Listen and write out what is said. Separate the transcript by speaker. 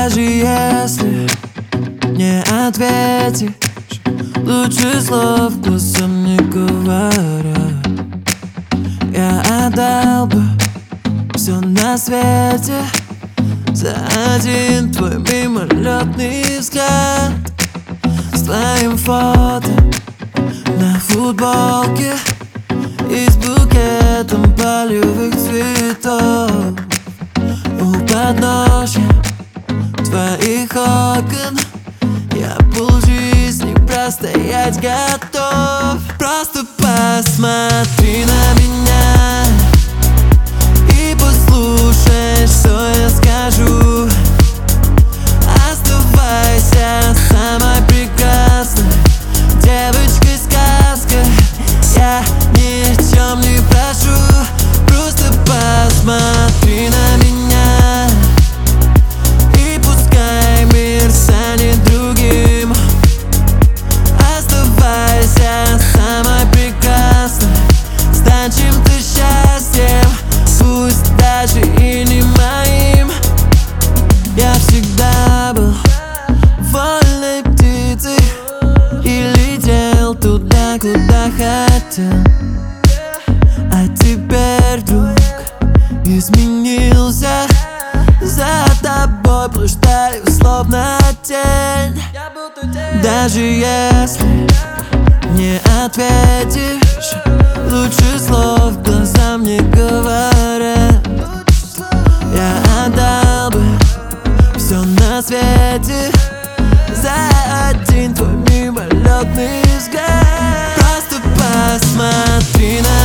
Speaker 1: Даже если не ответишь, лучше слов глазом не говоря. Я отдал бы все на свете за один твой мимолетный взгляд. С твоим фото на футболке и с букетом полевых цветов у подножья твоих окон. Я полжизни простоять готов. Просто посмотри на меня и послушай, что я скажу. Оставайся самой прекрасной девочкой-сказкой. Я ни о чем не прошу. Просто посмотри на меня и пускай мир станет другим. Оставайся самой прекрасной, стань чем-то счастьем, пусть даже и не моим. Я всегда был вольной птицей и летел туда, куда хотел. А теперь вдруг изменился. За тобой блуждаю, словно тень. Даже если не ответишь, лучше слов глазам не говоря. Я отдал бы все на свете за один твой мимолетный взгляд. Просто посмотри на